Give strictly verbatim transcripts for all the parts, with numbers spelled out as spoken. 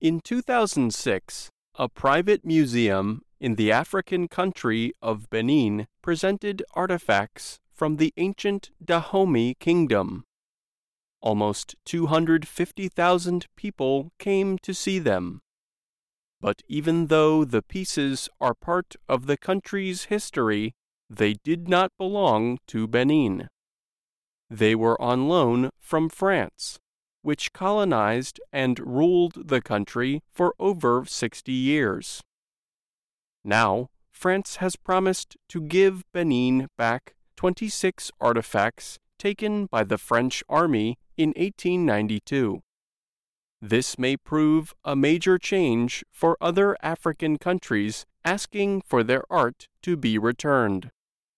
In two thousand six, a private museum in the African country of Benin presented artifacts from the ancient Dahomey Kingdom. Almost two hundred fifty thousand people came to see them. But even though the pieces are part of the country's history, they did not belong to Benin. They were on loan from France, which colonized and ruled the country for over sixty years. Now, France has promised to give Benin back twenty-six artifacts taken by the French army in eighteen ninety-two. This may prove a major change for other African countries asking for their art to be returned.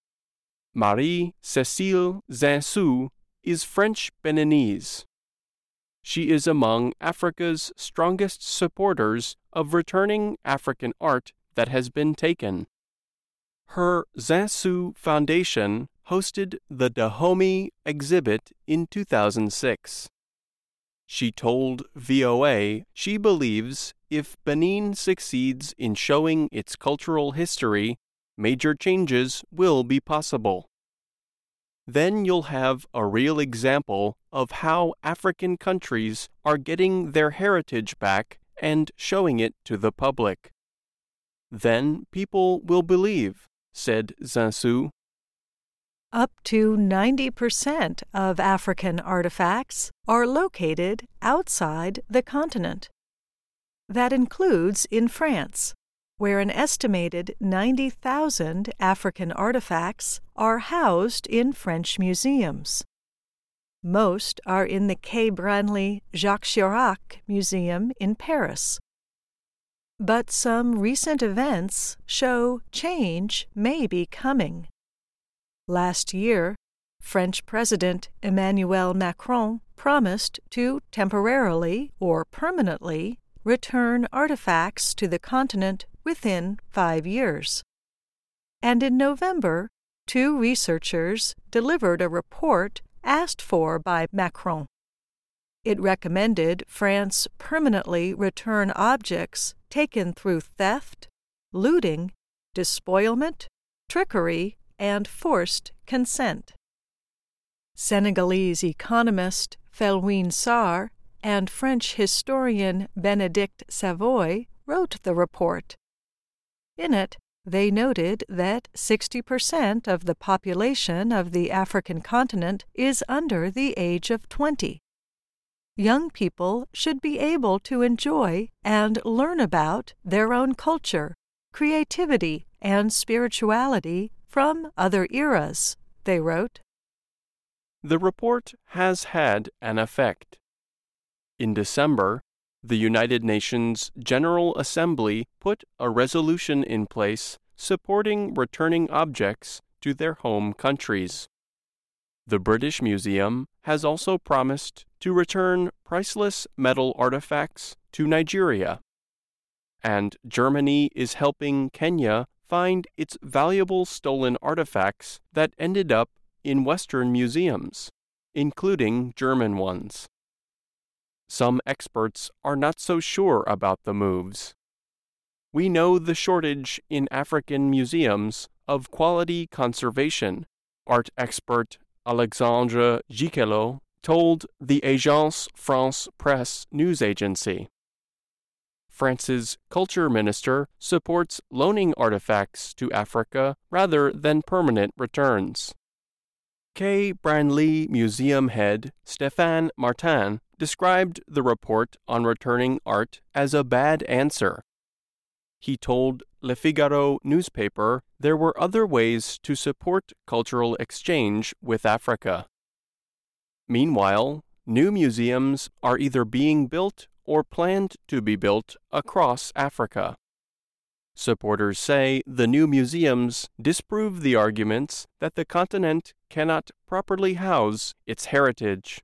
Marie-Cécile Zinsou is French-Beninese. She is among Africa's strongest supporters of returning African art that has been taken. Her Zinsou Foundation hosted the Dahomey exhibit in two thousand six. She told V O A she believes if Benin succeeds in showing its cultural history, major changes will be possible. Then you'll have a real example of how African countries are getting their heritage back and showing it to the public. Then people will believe, said Zinsou. Up to ninety percent of African artifacts are located outside the continent. That includes in France, where an estimated ninety thousand African artifacts are housed in French museums. Most are in the Quai Branly Jacques Chirac Museum in Paris. But some recent events show change may be coming. Last year, French President Emmanuel Macron promised to temporarily or permanently return artifacts to the continent within five years. And in November, two researchers delivered a report asked for by Macron. It recommended France permanently return objects taken through theft, looting, despoilment, trickery, and forced consent. Senegalese economist Felwine Sarr and French historian Bénédicte Savoy wrote the report. In it, they noted that sixty percent of the population of the African continent is under the age of twenty. Young people should be able to enjoy and learn about their own culture, creativity, and spirituality from other eras, they wrote. The report has had an effect. In December, the United Nations General Assembly put a resolution in place supporting returning objects to their home countries. The British Museum has also promised to return priceless metal artifacts to Nigeria. And Germany is helping Kenya find its valuable stolen artifacts that ended up in Western museums, including German ones. Some experts are not so sure about the moves. We know the shortage in African museums of quality conservation, art expert Alexandre Giquelot told the Agence France-Presse news agency. France's culture minister supports loaning artifacts to Africa rather than permanent returns. Quai Branly Museum head Stéphane Martin described the report on returning art as a bad answer. He told Le Figaro newspaper there were other ways to support cultural exchange with Africa. Meanwhile, new museums are either being built or planned to be built across Africa. Supporters say the new museums disprove the arguments that the continent cannot properly house its heritage.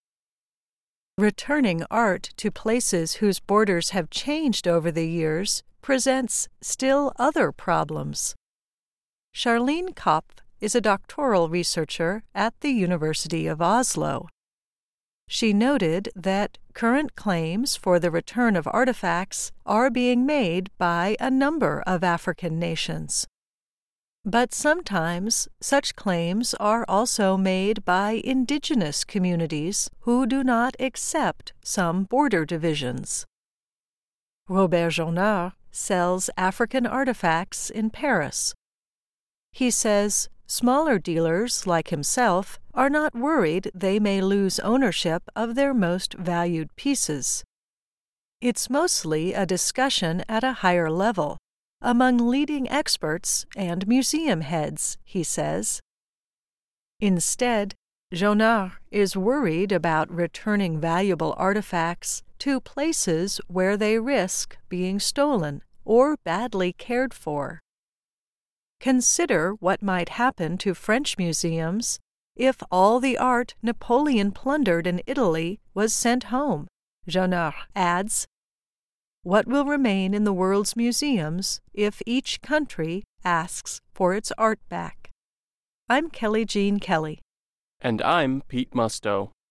Returning art to places whose borders have changed over the years presents still other problems. Charlene Kopf is a doctoral researcher at the University of Oslo. She noted that current claims for the return of artifacts are being made by a number of African nations. But sometimes such claims are also made by indigenous communities who do not accept some border divisions. Robert Journard sells African artifacts in Paris. He says smaller dealers like himself are not worried they may lose ownership of their most valued pieces. It's mostly a discussion at a higher level, among leading experts and museum heads, he says. Instead, Journard is worried about returning valuable artifacts to places where they risk being stolen or badly cared for. Consider what might happen to French museums if all the art Napoleon plundered in Italy was sent home, Journard adds. What will remain in the world's museums if each country asks for its art back? I'm Kelly Jean Kelly. And I'm Pete Musto.